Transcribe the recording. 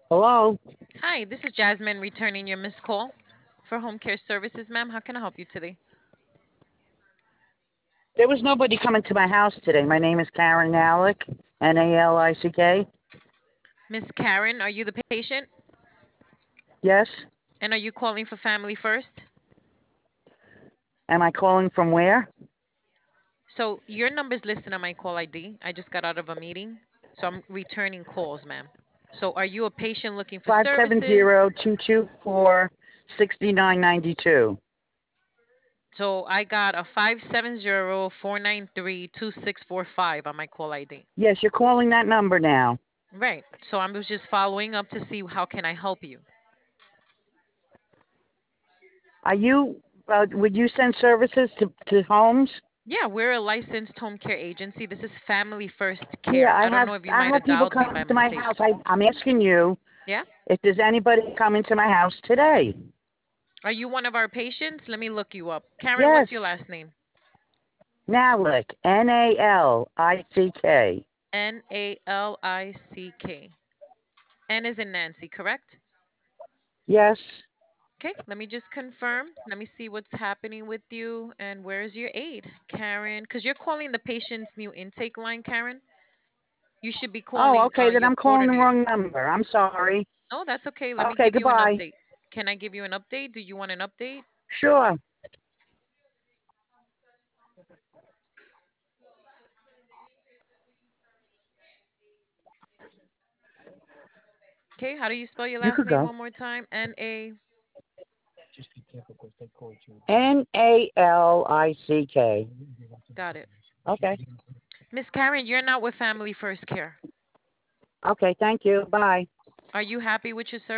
Hello? Hi, this is Jasmine returning your missed call for home care services, ma'am. How can I help you today? There was nobody coming to my house today. My name is Karen Nalick, Nalick. Miss Karen, are you the patient? Yes? And are you calling for Family First? Am I calling from where? So your number's listed on my call ID. I just got out of a meeting, so I'm returning calls, ma'am. So are you a patient looking for Five seven services? zero 224 6992. So I got a 570-493-2645 on my call ID. Yes, you're calling that number now. Right. So I was just following up to see how can I help you. Are you, would you send services to homes? Yeah, we're a licensed home care agency. This is Family First Yeah, Care. I don't know if you I might have have people dialed me coming by to my house. mistake. I'm asking you Yeah? if there's anybody coming to my house today. Are you one of our patients? Let me look you up. Karen, Yes. what's your last name? Nalick, Nalick. Nalick. N is in Nancy, correct? Yes. Okay, let me just confirm. Let me see what's happening with you and where's your aid, Karen? Because you're calling the patient's new intake line, Karen. You should be Oh, calling okay, then your I'm calling the coordinator. wrong number. I'm sorry. No, that's okay. Let me Okay, give you an goodbye. update. Can I give you an update? Do you want an update? Sure. Okay, how do you spell your You last could name go. one more time? N-A. Nalick. Got it. Okay. Miss Karen, you're not with Family First Care. Okay, thank you. Bye. Are you happy with your service?